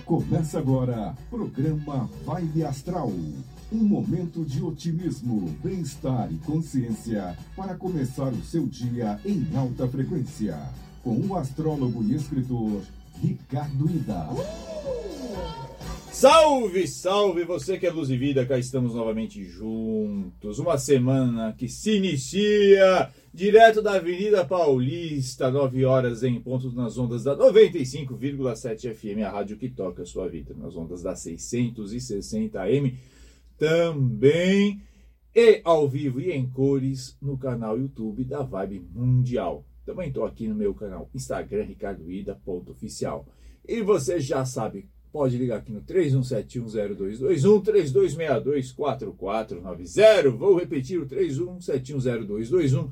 Começa agora, programa Vibe Astral. Um momento de otimismo, bem-estar e consciência para começar o seu dia em alta frequência. Com o astrólogo e escritor Ricardo Ida. Salve, salve, você que é luz e vida, cá estamos novamente juntos. Uma semana que se inicia direto da Avenida Paulista, 9 horas em ponto nas ondas da 95,7 FM, a rádio que toca a sua vida, nas ondas da 660 AM também, e ao vivo e em cores no canal YouTube da Vibe Mundial. Também estou aqui no meu canal Instagram, ricardoida.oficial. E você já sabe, pode ligar aqui no 31710221, 32624490. Vou repetir o 31710221,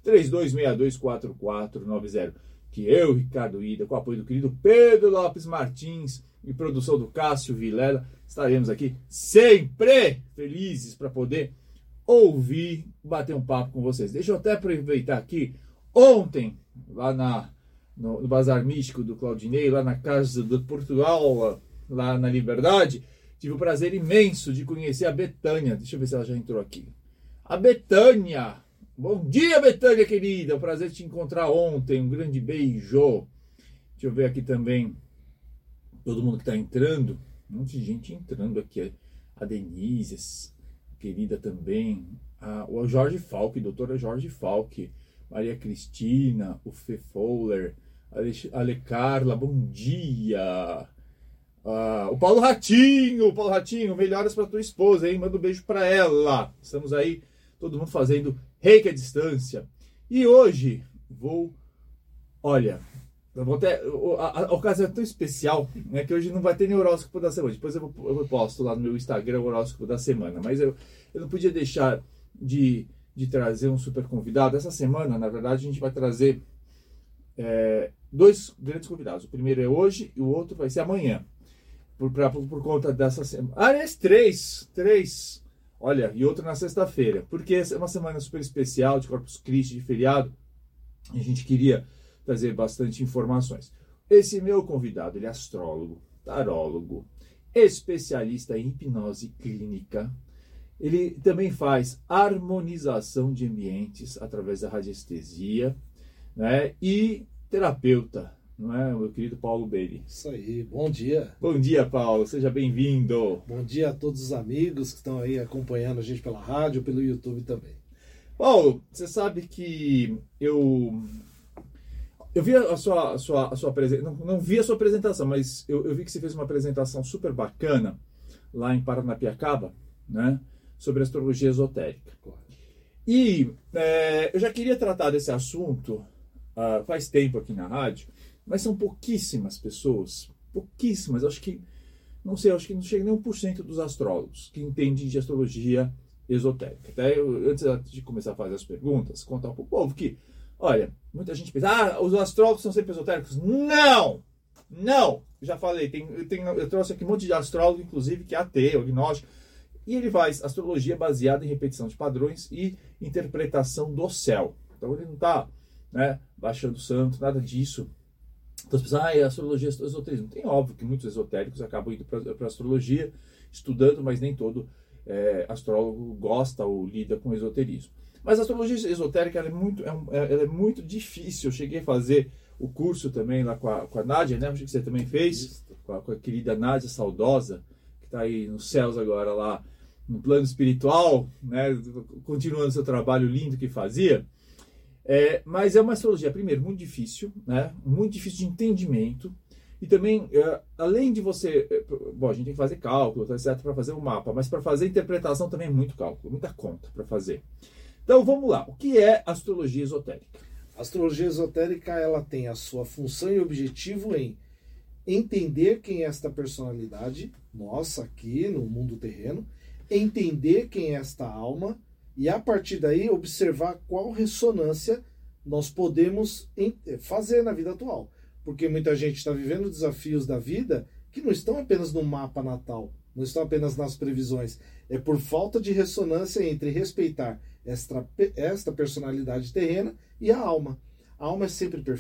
32624490. Que eu, Ricardo Ida, com o apoio do querido Pedro Lopes Martins e produção do Cássio Vilela, estaremos aqui sempre felizes para poder ouvir, bater um papo com vocês. Deixa eu até aproveitar aqui, ontem, lá no Bazar Místico do Claudinei, lá na Casa de Portugal, lá na Liberdade, tive o prazer imenso de conhecer a Betânia. Deixa eu ver se ela já entrou aqui. A Betânia! Bom dia, Betânia, querida! É um prazer te encontrar ontem. Um grande beijo. Deixa eu ver aqui também todo mundo que está entrando. Um monte de gente entrando aqui. A Denise, querida também. O Jorge Falck, doutora Jorge Falck. Maria Cristina, o Fê Fowler, Ale Carla, bom dia. O Paulo Ratinho, melhoras para tua esposa, hein? Manda um beijo para ela. Estamos aí, todo mundo fazendo reiki à distância. E hoje a ocasião é tão especial, né, que hoje não vai ter nem horóscopo da semana. Depois eu posto lá no meu Instagram o horóscopo da semana. Mas eu não podia deixar de trazer um super convidado. Essa semana, na verdade, a gente vai trazer dois grandes convidados. O primeiro é hoje e o outro vai ser amanhã. Por conta dessa semana. Aliás, três. Olha, e outro na sexta-feira. Porque essa é uma semana super especial, de Corpus Christi, de feriado. E a gente queria trazer bastante informações. Esse meu convidado, ele é astrólogo, tarólogo, especialista em hipnose clínica. Ele também faz harmonização de ambientes através da radiestesia, né? E terapeuta, não é, meu querido Paulo Bailey? Isso aí, bom dia. Bom dia, Paulo, seja bem-vindo. Bom dia a todos os amigos que estão aí acompanhando a gente pela rádio, pelo YouTube também. Paulo, você sabe que eu vi a sua apresentação, não vi a sua apresentação, mas eu vi que você fez uma apresentação super bacana lá em Paranapiacaba, né? Sobre astrologia esotérica. E eu já queria tratar desse assunto faz tempo aqui na rádio, mas são pouquíssimas pessoas, acho que não chega nem 1% dos astrólogos que entendem de astrologia esotérica. Até antes de começar a fazer as perguntas, contar para o povo que, olha, muita gente pensa, os astrólogos são sempre esotéricos. Não! Já falei, eu trouxe aqui um monte de astrólogo, inclusive, que é ateu, agnóstico, e ele faz astrologia baseada em repetição de padrões e interpretação do céu. Então ele não está, né, baixando o santo, nada disso. Então as pessoas, astrologia é esoterismo. Tem óbvio que muitos esotéricos acabam indo para a astrologia, estudando, mas nem todo astrólogo gosta ou lida com esoterismo. Mas a astrologia esotérica ela é muito difícil. Eu cheguei a fazer o curso também lá com a Nádia, né? Acho que você também fez, com a querida Nádia saudosa, que está aí nos céus agora lá, no plano espiritual, né? Continuando seu trabalho lindo que fazia. Mas é uma astrologia, primeiro, muito difícil, né? Muito difícil de entendimento. E também, além de você... a gente tem que fazer cálculo, tá certo, para fazer o mapa, mas para fazer interpretação também é muito cálculo, muita conta para fazer. Então, vamos lá. O que é astrologia esotérica? A astrologia esotérica ela tem a sua função e objetivo em entender quem é esta personalidade, nossa, aqui no mundo terreno, entender quem é esta alma e, a partir daí, observar qual ressonância nós podemos fazer na vida atual. Porque muita gente está vivendo desafios da vida que não estão apenas no mapa natal, não estão apenas nas previsões. É por falta de ressonância entre respeitar esta personalidade terrena e a alma. A alma é sempre perfeita.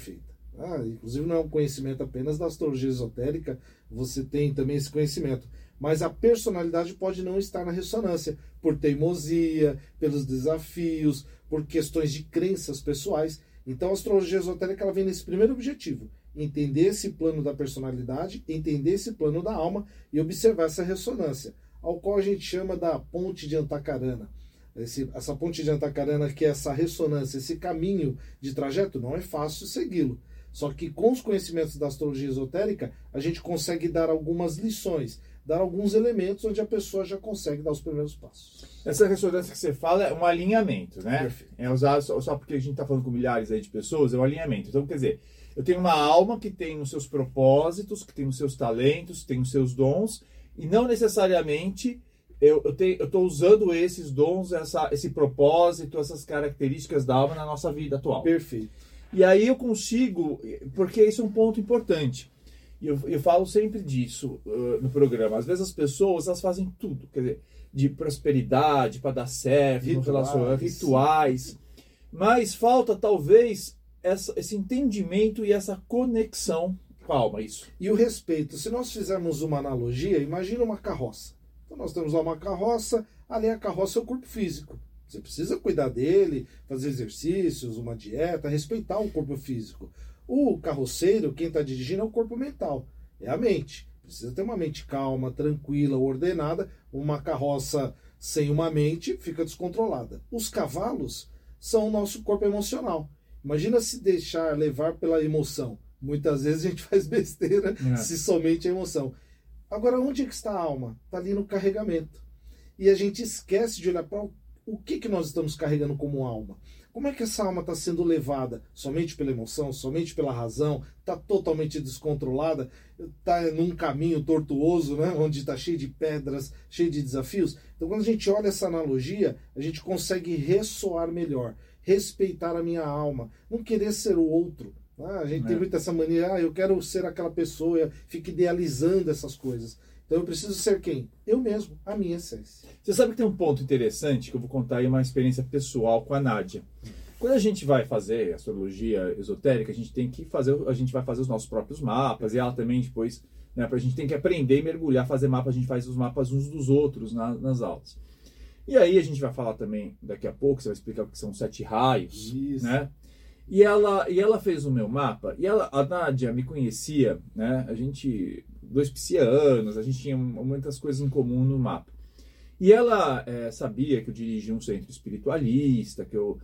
Inclusive não é um conhecimento apenas da astrologia esotérica, você tem também esse conhecimento. Mas a personalidade pode não estar na ressonância, por teimosia, pelos desafios, por questões de crenças pessoais. Então a astrologia esotérica ela vem nesse primeiro objetivo, entender esse plano da personalidade, entender esse plano da alma e observar essa ressonância, ao qual a gente chama da ponte de Antacarana. Essa ponte de Antacarana, que é essa ressonância, esse caminho de trajeto, não é fácil segui-lo. Só que com os conhecimentos da astrologia esotérica, a gente consegue dar algumas lições, dar alguns elementos onde a pessoa já consegue dar os primeiros passos. Essa ressonância que você fala é um alinhamento, né? Perfeito. É usado só porque a gente está falando com milhares aí de pessoas, é um alinhamento. Então, quer dizer, eu tenho uma alma que tem os seus propósitos, que tem os seus talentos, que tem os seus dons, e não necessariamente eu estou usando esses dons, esse propósito, essas características da alma na nossa vida atual. Perfeito. E aí eu consigo, porque isso é um ponto importante, e eu falo sempre disso no programa. Às vezes as pessoas elas fazem tudo, quer dizer, de prosperidade, para dar certo, no relacionamento, rituais, mas falta talvez esse entendimento e essa conexão com a alma, isso. E o respeito. Se nós fizermos uma analogia, imagina uma carroça. Então nós temos lá uma carroça, ali a carroça é o corpo físico. Você precisa cuidar dele, fazer exercícios, uma dieta, respeitar o corpo físico. O carroceiro, quem está dirigindo, é o corpo mental, é a mente. Precisa ter uma mente calma, tranquila, ordenada. Uma carroça sem uma mente fica descontrolada. Os cavalos são o nosso corpo emocional. Imagina se deixar levar pela emoção. Muitas vezes a gente faz besteira se somente a emoção. Agora, onde é que está a alma? Está ali no carregamento. E a gente esquece de olhar para o que nós estamos carregando como alma. Como é que essa alma está sendo levada? Somente pela emoção? Somente pela razão? Está totalmente descontrolada? Está num caminho tortuoso, né? Onde está cheio de pedras, cheio de desafios? Então, quando a gente olha essa analogia, a gente consegue ressoar melhor. Respeitar a minha alma. Não querer ser o outro. A gente tem muito essa mania, eu quero ser aquela pessoa, fica idealizando essas coisas. Então eu preciso ser quem? Eu mesmo, a minha essência. Você sabe que tem um ponto interessante que eu vou contar aí, uma experiência pessoal com a Nádia. Quando a gente vai fazer astrologia esotérica, a gente vai fazer os nossos próprios mapas, e ela também depois, né, a gente tem que aprender e mergulhar, fazer mapas, a gente faz os mapas uns dos outros nas aulas. E aí a gente vai falar também, daqui a pouco, você vai explicar o que são 7 raios, isso, né? E ela fez o meu mapa, e a Nádia me conhecia, né? A gente, 2 piscianos, a gente tinha muitas coisas em comum no mapa. E ela sabia que eu dirigia um centro espiritualista, que eu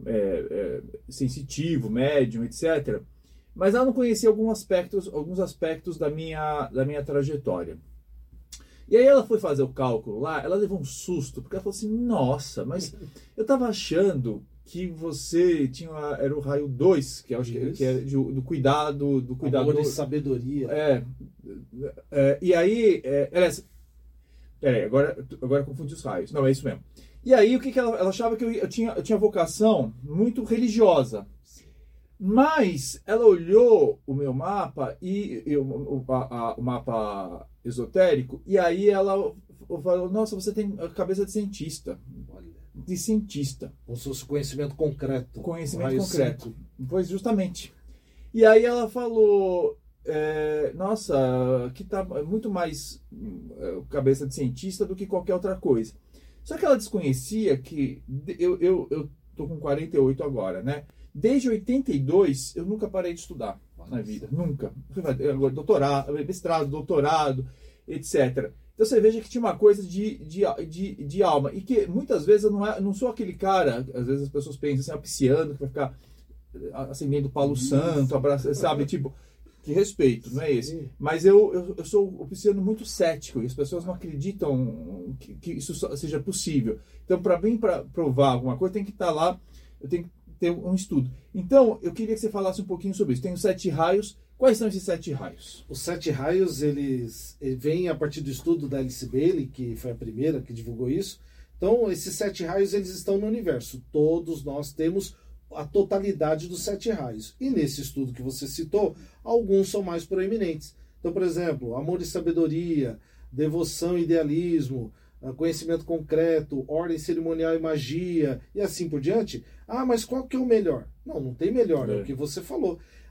sensitivo, médium, etc. Mas ela não conhecia alguns aspectos da minha trajetória. E aí ela foi fazer o cálculo lá, ela levou um susto, porque ela falou assim, nossa, mas eu estava achando que você era o raio 2, que acho que é do cuidado... Amor e sabedoria. E aí... Peraí, agora eu confundi os raios. Não, é isso mesmo. E aí, o que ela achava que eu tinha vocação muito religiosa. Mas ela olhou o meu mapa, o mapa esotérico, e aí ela falou, nossa, você tem a cabeça de cientista. De cientista. Como se fosse conhecimento concreto. Conhecimento concreto. Pois, justamente. E aí ela falou, nossa, que tá muito mais cabeça de cientista do que qualquer outra coisa. Só que ela desconhecia que eu tô com 48 agora, né? Desde 82 eu nunca parei de estudar na vida, nunca. Doutorado, mestrado, doutorado, etc. Então você veja que tinha uma coisa de alma. E que muitas vezes eu não sou aquele cara, às vezes as pessoas pensam assim, pisciano, que vai ficar acendendo o Palo Santo, sabe? Tipo, que respeito, não é esse. Sim. Mas eu sou o pisciano muito cético, e as pessoas não acreditam que isso seja possível. Então, para provar alguma coisa, tem que estar lá, eu tenho que ter um estudo. Então, eu queria que você falasse um pouquinho sobre isso. Tem os 7 raios. Quais são esses 7 raios? Os 7 raios, eles vêm a partir do estudo da Alice Bailey, que foi a primeira que divulgou isso. Então, esses 7 raios, eles estão no universo. Todos nós temos a totalidade dos 7 raios. E nesse estudo que você citou, alguns são mais proeminentes. Então, por exemplo, amor e sabedoria, devoção e idealismo, conhecimento concreto, ordem cerimonial e magia, e assim por diante. Ah, mas qual que é o melhor? Não tem melhor, é o que você falou.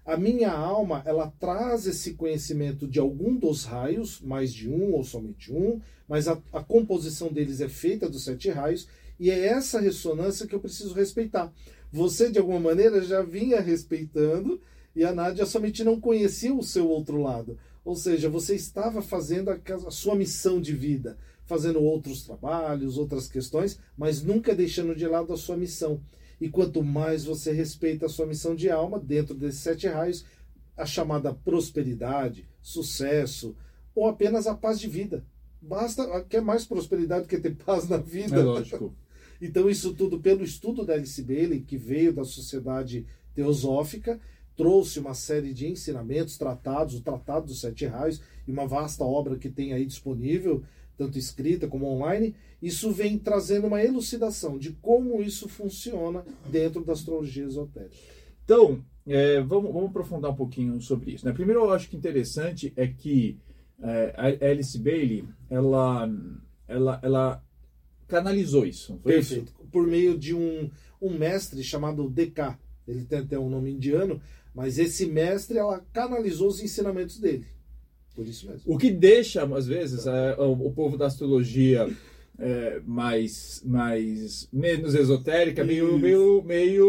A minha alma, ela traz esse conhecimento de algum dos raios, mais de um ou somente um, mas a composição deles é feita dos 7 raios, e é essa ressonância que eu preciso respeitar. Você, de alguma maneira, já vinha respeitando, e a Nádia somente não conhecia o seu outro lado. Ou seja, você estava fazendo a sua missão de vida, fazendo outros trabalhos, outras questões, mas nunca deixando de lado a sua missão. E quanto mais você respeita a sua missão de alma, dentro desses 7 raios, a chamada prosperidade, sucesso, ou apenas a paz de vida. Basta, quer mais prosperidade do que ter paz na vida? É lógico. Então isso tudo, pelo estudo da Alice Bailey, que veio da Sociedade Teosófica, trouxe uma série de ensinamentos, tratados, o Tratado dos 7 Raios, e uma vasta obra que tem aí disponível, tanto escrita como online. Isso vem trazendo uma elucidação de como isso funciona dentro da astrologia esotérica. Então, vamos aprofundar um pouquinho sobre isso, né? Primeiro, eu acho que interessante é que a Alice Bailey, ela canalizou isso, não foi Perfeito. isso? Por meio de um mestre chamado D.K. Ele tem até um nome indiano, mas esse mestre, ela canalizou os ensinamentos dele. Por isso mesmo. O que deixa, às vezes, o povo da astrologia menos esotérica, meio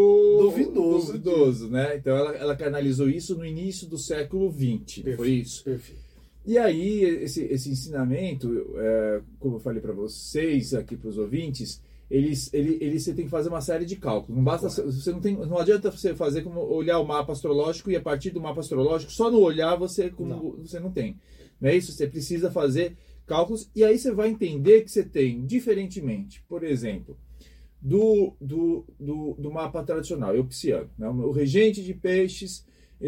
duvidoso, né? Então ela canalizou isso no início do século XX, Perfeito, foi isso? Perfeito. E aí, esse ensinamento, como eu falei para vocês, aqui para os ouvintes, você tem que fazer uma série de cálculos. Não basta, não adianta você fazer como olhar o mapa astrológico e a partir do mapa astrológico, só no olhar você não tem. Não é isso? Você precisa fazer cálculos e aí você vai entender que você tem, diferentemente, por exemplo, do mapa tradicional, euxiano, né? O regente de peixes,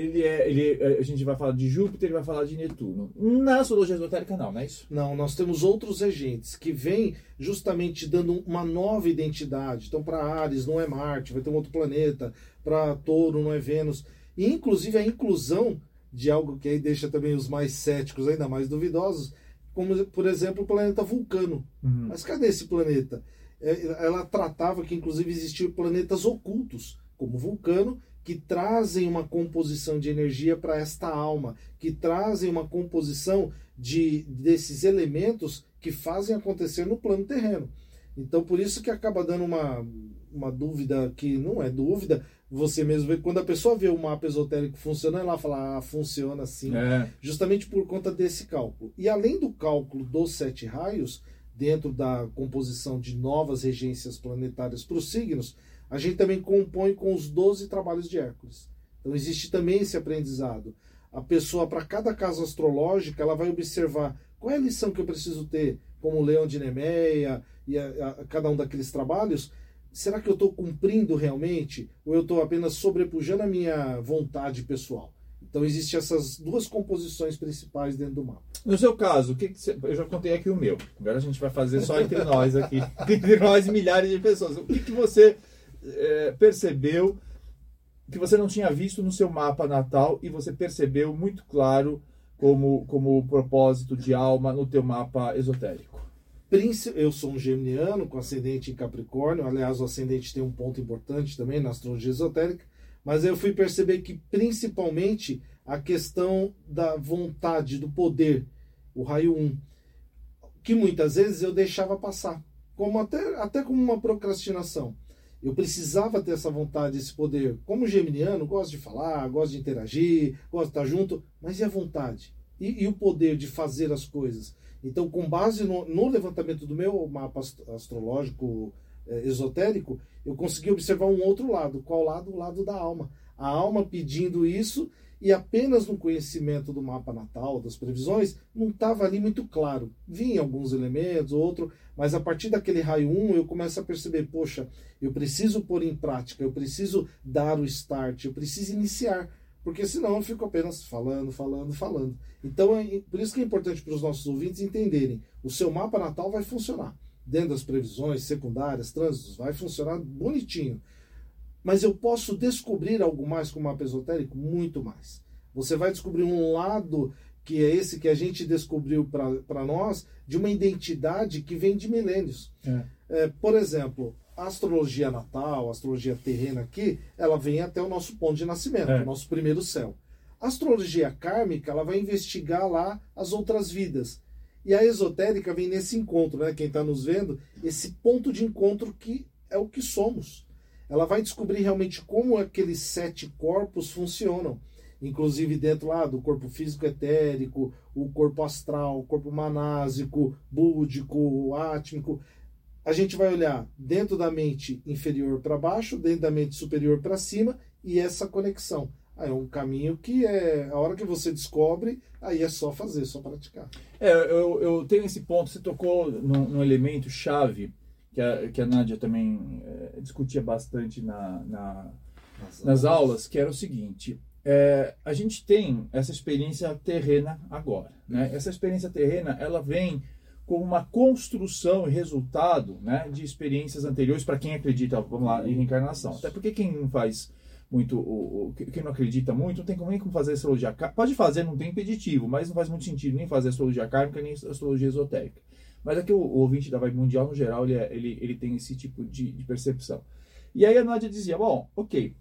a gente vai falar de Júpiter, ele vai falar de Netuno. Na astrologia esotérica não é isso? Não, nós temos outros regentes que vêm justamente dando uma nova identidade. Então, para Áries não é Marte, vai ter um outro planeta. Para Touro não é Vênus. E, inclusive, a inclusão de algo que aí deixa também os mais céticos ainda mais duvidosos, como, por exemplo, o planeta Vulcano. Uhum. Mas cadê esse planeta? Ela tratava que, inclusive, existiam planetas ocultos, como Vulcano, que trazem uma composição de energia para esta alma, que trazem uma composição desses elementos que fazem acontecer no plano terreno. Então, por isso que acaba dando uma dúvida que não é dúvida, você mesmo vê, quando a pessoa vê o mapa esotérico funcionando, ela fala, funciona assim, justamente por conta desse cálculo. E além do cálculo dos 7 raios, dentro da composição de novas regências planetárias para os signos, a gente também compõe com os 12 trabalhos de Hércules. Então existe também esse aprendizado. A pessoa, para cada casa astrológica, ela vai observar qual é a lição que eu preciso ter, como o Leão de Nemeia e cada um daqueles trabalhos. Será que eu estou cumprindo realmente ou eu estou apenas sobrepujando a minha vontade pessoal? Então existem essas duas composições principais dentro do mapa. No seu caso, eu já contei aqui o meu. Agora a gente vai fazer só entre nós aqui. Entre nós e milhares de pessoas. O que você percebeu que você não tinha visto no seu mapa natal e você percebeu muito claro como propósito de alma no teu mapa esotérico? Eu sou um geminiano com ascendente em Capricórnio. Aliás, o ascendente tem um ponto importante também na astrologia esotérica. Mas eu fui perceber que principalmente a questão da vontade, do poder, o raio 1, que muitas vezes eu deixava passar, até como uma procrastinação. Eu precisava ter essa vontade, esse poder. Como geminiano, gosto de falar, gosto de interagir, gosto de estar junto, mas e a vontade? E o poder de fazer as coisas? Então, com base no levantamento do meu mapa astrológico esotérico, eu consegui observar um outro lado. Qual lado? O lado da alma. A alma pedindo isso, e apenas no conhecimento do mapa natal, das previsões, não estava ali muito claro. Vinha alguns elementos, outro, mas a partir daquele raio 1 eu começo a perceber, poxa, eu preciso pôr em prática, eu preciso dar o start, eu preciso iniciar, porque senão eu fico apenas falando. Então, por isso que é importante para os nossos ouvintes entenderem, o seu mapa natal vai funcionar. Dentro das previsões secundárias, trânsitos, vai funcionar bonitinho. Mas eu posso descobrir algo mais com o mapa esotérico? Muito mais. Você vai descobrir um lado que é esse que a gente descobriu para nós, de uma identidade que vem de milênios. Por exemplo, a astrologia natal, a astrologia terrena aqui, ela vem até o nosso ponto de nascimento, o nosso primeiro céu. A astrologia kármica, ela vai investigar lá as outras vidas. E a esotérica vem nesse encontro, né? Quem está nos vendo, esse ponto de encontro que é o que somos. Ela vai descobrir realmente como aqueles 7 corpos funcionam. Inclusive dentro lá do corpo físico etérico, o corpo astral, o corpo manásico, búdico, átmico. A gente vai olhar dentro da mente inferior para baixo, dentro da mente superior para cima, e essa conexão. Aí é um caminho que a hora que você descobre, aí é só fazer, só praticar. Eu tenho esse ponto, você tocou num elemento chave, que a Nádia também discutia bastante nas aulas, que era o seguinte: a gente tem essa experiência terrena agora, né? Essa experiência terrena, ela vem como uma construção e resultado, né, de experiências anteriores para quem acredita, vamos lá, em reencarnação. Até porque quem não faz muito, quem não acredita muito, não tem nem como fazer astrologia kármica. Pode fazer, não tem impeditivo, mas não faz muito sentido nem fazer astrologia kármica, nem astrologia esotérica. Mas aqui o ouvinte da Vibe Mundial, no geral, ele tem esse tipo de percepção. E aí a Nádia dizia, bom, ok,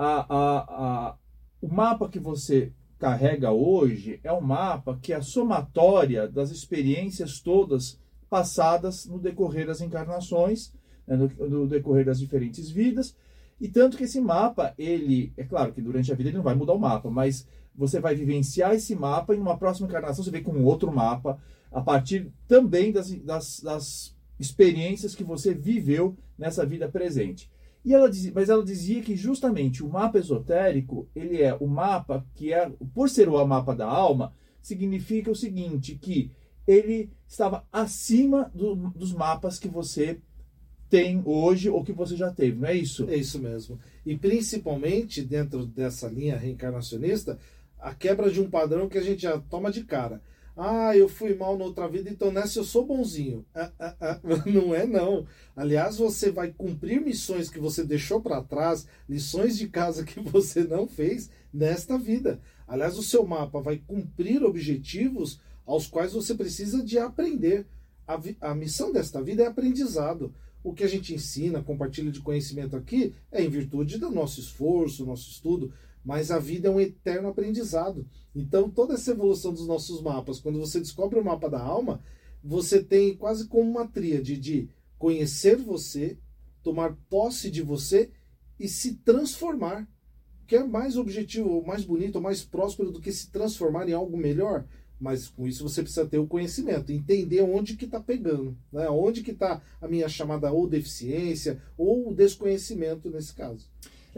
o mapa que você carrega hoje é um mapa que é a somatória das experiências todas passadas no decorrer das encarnações, né, no decorrer das diferentes vidas. E tanto que esse mapa, é claro que durante a vida ele não vai mudar o mapa, mas você vai vivenciar esse mapa e numa próxima encarnação você vem com outro mapa, a partir também das experiências que você viveu nessa vida presente. Mas ela dizia que justamente o mapa esotérico, ele é o mapa que por ser o mapa da alma, significa o seguinte, que ele estava acima dos mapas que você tem hoje ou que você já teve, não é isso? É isso mesmo. E principalmente dentro dessa linha reencarnacionista, a quebra de um padrão que a gente já toma de cara. Eu fui mal na outra vida, então nessa eu sou bonzinho. Não é não. Aliás, você vai cumprir missões que você deixou para trás, lições de casa que você não fez nesta vida. Aliás, o seu mapa vai cumprir objetivos aos quais você precisa de aprender. A missão desta vida é aprendizado. O que a gente ensina, compartilha de conhecimento aqui, é em virtude do nosso esforço, nosso estudo, mas a vida é um eterno aprendizado. Então, toda essa evolução dos nossos mapas, quando você descobre o mapa da alma, você tem quase como uma tríade de conhecer você, tomar posse de você e se transformar. Que é mais objetivo, mais bonito, mais próspero do que se transformar em algo melhor. Mas com isso você precisa ter o conhecimento, entender onde que está pegando, né? Onde que está a minha chamada ou deficiência ou desconhecimento nesse caso.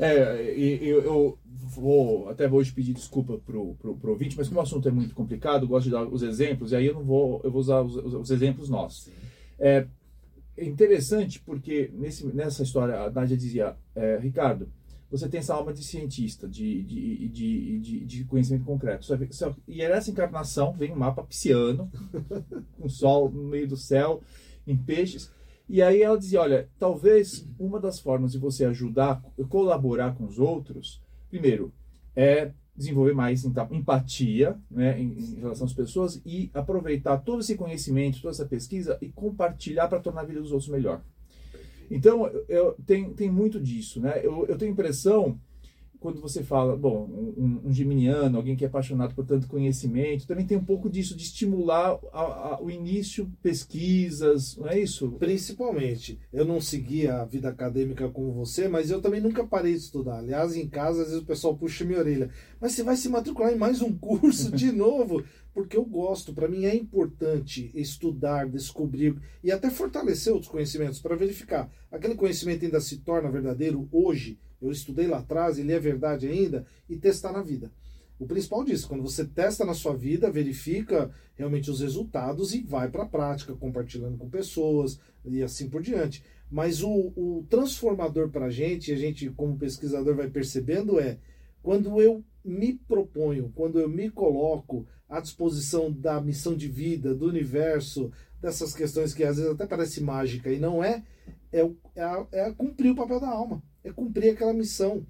Eu vou até hoje pedir desculpa pro ouvinte, mas como o assunto é muito complicado, eu gosto de dar os exemplos, e aí eu vou usar os exemplos nossos. Sim. É interessante porque nessa história a Nádia dizia, Ricardo, você tem essa alma de cientista, de conhecimento concreto. E nessa encarnação vem um mapa pisciano, com sol no meio do céu, em peixes. E aí ela dizia, olha, talvez uma das formas de você ajudar, colaborar com os outros, primeiro, é desenvolver mais empatia, né, em relação às pessoas e aproveitar todo esse conhecimento, toda essa pesquisa e compartilhar para tornar a vida dos outros melhor. Então, tem muito disso, né? Eu tenho a impressão, quando você fala, bom, um geminiano, alguém que é apaixonado por tanto conhecimento, também tem um pouco disso, de estimular o início, pesquisas, não é isso? Principalmente. Eu não segui a vida acadêmica como você, mas eu também nunca parei de estudar. Aliás, em casa, às vezes o pessoal puxa minha orelha. Mas você vai se matricular em mais um curso de novo? Porque eu gosto, para mim é importante estudar, descobrir e até fortalecer outros conhecimentos para verificar. Aquele conhecimento ainda se torna verdadeiro hoje? Eu estudei lá atrás, ele é verdade ainda? E testar na vida. O principal disso, quando você testa na sua vida, verifica realmente os resultados e vai para a prática, compartilhando com pessoas e assim por diante. Mas o transformador para a gente como pesquisador vai percebendo quando eu me proponho, quando eu me coloco à disposição da missão de vida, do universo, dessas questões que às vezes até parece mágica e não é cumprir o papel da alma, é cumprir aquela missão.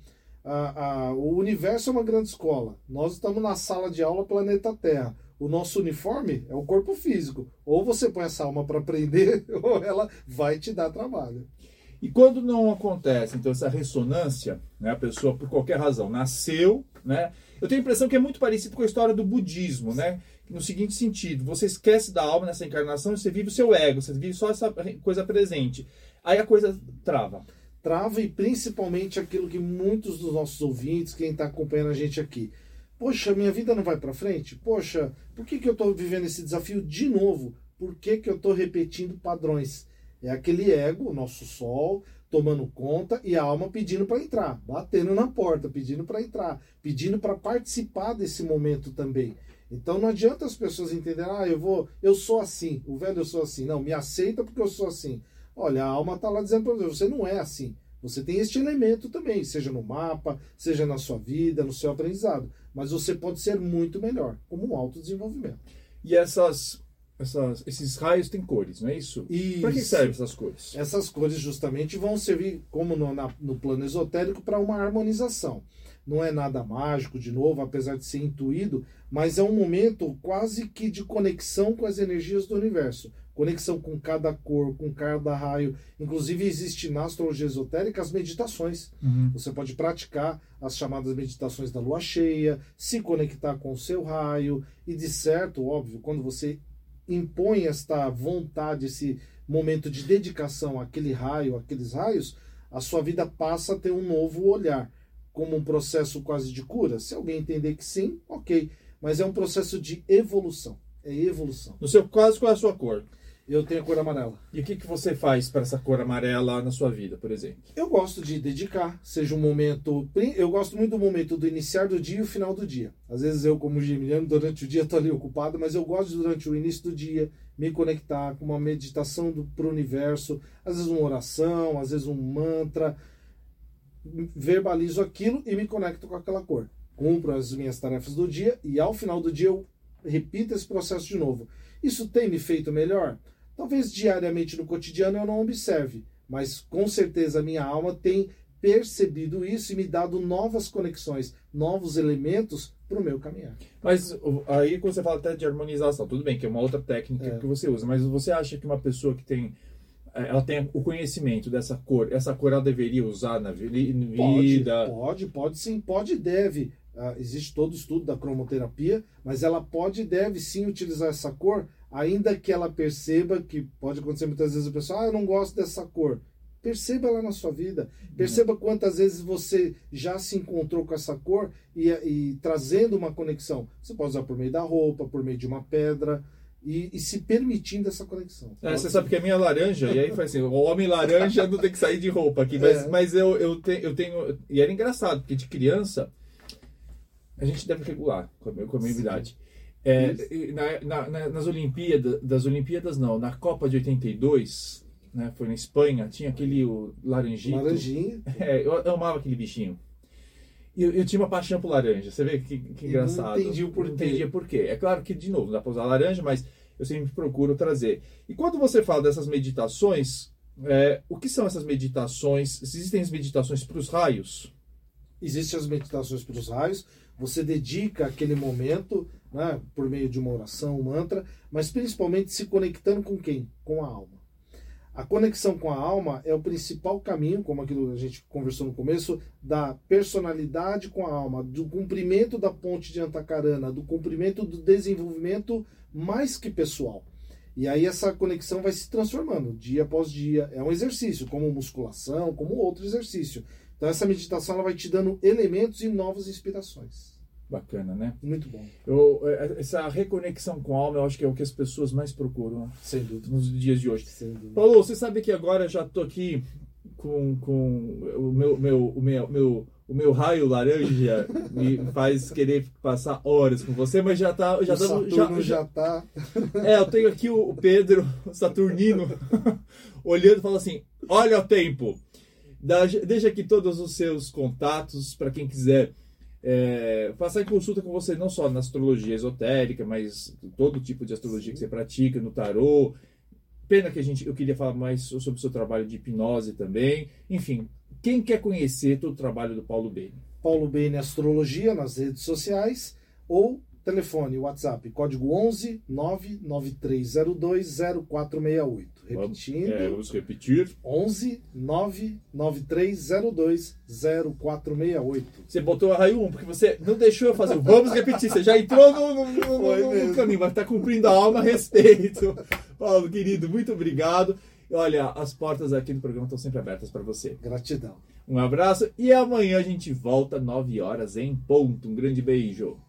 O universo é uma grande escola, nós estamos na sala de aula planeta Terra, o nosso uniforme é o corpo físico, ou você põe essa alma para aprender ou ela vai te dar trabalho. E quando não acontece, então, essa ressonância, né, a pessoa, por qualquer razão, nasceu, né? Eu tenho a impressão que é muito parecido com a história do budismo, né? No seguinte sentido, você esquece da alma nessa encarnação e você vive o seu ego, você vive só essa coisa presente. Aí a coisa trava. Trava, e principalmente aquilo que muitos dos nossos ouvintes, quem está acompanhando a gente aqui, poxa, minha vida não vai para frente? Poxa, por que eu estou vivendo esse desafio de novo? Por que eu estou repetindo padrões? É aquele ego, o nosso sol, tomando conta, e a alma pedindo para entrar, batendo na porta, pedindo para entrar, pedindo para participar desse momento também. Então não adianta as pessoas entenderem, eu sou assim, o velho eu sou assim. Não, me aceita porque eu sou assim. Olha, a alma está lá dizendo para você não é assim. Você tem este elemento também, seja no mapa, seja na sua vida, no seu aprendizado. Mas você pode ser muito melhor, como um autodesenvolvimento. E esses raios têm cores, não é isso? Para que servem essas cores? Essas cores justamente vão servir, como no plano esotérico, para uma harmonização. Não é nada mágico, de novo, apesar de ser intuído, mas é um momento quase que de conexão com as energias do universo. Conexão com cada cor, com cada raio. Inclusive, existe na astrologia esotérica as meditações. Você pode praticar as chamadas meditações da lua cheia, se conectar com o seu raio, e de certo, óbvio, quando você impõe esta vontade, esse momento de dedicação àquele raio, àqueles raios, a sua vida passa a ter um novo olhar, como um processo quase de cura. Se alguém entender que sim, ok. Mas é um processo de evolução. É evolução. No seu caso, qual é a sua cor? Eu tenho a cor amarela. E o que você faz para essa cor amarela na sua vida, por exemplo? Eu gosto de dedicar, seja um momento... Eu gosto muito do momento do iniciar do dia e o final do dia. Às vezes eu, como geminiano, durante o dia estou ali ocupado, mas eu gosto de, durante o início do dia, me conectar com uma meditação para o universo, às vezes uma oração, às vezes um mantra. Verbalizo aquilo e me conecto com aquela cor. Cumpro as minhas tarefas do dia e ao final do dia eu repito esse processo de novo. Isso tem me feito melhor? Talvez diariamente no cotidiano eu não observe, mas com certeza a minha alma tem percebido isso e me dado novas conexões, novos elementos para o meu caminhar. Mas aí quando você fala até de harmonização, tudo bem que é uma outra técnica que você usa, mas você acha que uma pessoa que ela tem o conhecimento dessa cor, essa cor ela deveria usar na vida? Pode sim, pode e deve. Existe todo o estudo da cromoterapia, mas ela pode e deve sim utilizar essa cor, ainda que ela perceba que pode acontecer muitas vezes a pessoa, eu não gosto dessa cor. Perceba ela na sua vida, perceba quantas vezes você já se encontrou com essa cor e trazendo uma conexão. Você pode usar por meio da roupa, por meio de uma pedra, e se permitindo essa conexão. Você sabe que a minha laranja, e aí foi assim, o homem laranja não tem que sair de roupa aqui, mas eu tenho, e era engraçado, porque de criança a gente deve regular com a minha idade. Nas Olimpíadas não, na Copa de 82, né, foi na Espanha, tinha aquele laranjinho. Eu amava aquele bichinho. E eu tinha uma paixão por laranja. Você vê que engraçado. Não entendi o porquê. Não entendia por quê. É claro que, de novo, não dá para usar laranja, mas eu sempre procuro trazer. E quando você fala dessas meditações, o que são essas meditações? Existem as meditações para os raios? Existem as meditações para os raios. Você dedica aquele momento, né, por meio de uma oração, um mantra, mas principalmente se conectando com quem? Com a alma. A conexão com a alma é o principal caminho, como aquilo que a gente conversou no começo, da personalidade com a alma, do cumprimento da ponte de Antacarana, do cumprimento do desenvolvimento mais que pessoal. E aí essa conexão vai se transformando dia após dia. É um exercício, como musculação, como outro exercício. Então essa meditação ela vai te dando elementos e novas inspirações. Bacana, né? Muito bom. Essa reconexão com a alma, eu acho que é o que as pessoas mais procuram, né? Sem dúvida. Nos dias de hoje. Sem dúvida. Paulo, você sabe que agora eu já estou aqui com o meu raio laranja me faz querer passar horas com você, mas já tá. Já tá. Eu tenho aqui o Pedro Saturnino olhando e fala assim: olha o tempo. Deixa aqui todos os seus contatos para quem quiser passar em consulta com você, não só na astrologia esotérica, mas todo tipo de astrologia que você pratica, no tarô. Pena que eu queria falar mais sobre o seu trabalho de hipnose também. Enfim, quem quer conhecer todo o trabalho do Paulo Bene? Paulo Bene Astrologia nas redes sociais ou telefone, WhatsApp, código 11 99302 0468. Repetindo. Vamos repetir. 11 99302 0468. Você botou a raio 1, porque você não deixou eu fazer. Vamos repetir, você já entrou no caminho, mas está cumprindo a alma a respeito. Paulo, querido, muito obrigado. Olha, as portas aqui do programa estão sempre abertas para você. Gratidão. Um abraço e amanhã a gente volta 9 horas em ponto. Um grande beijo.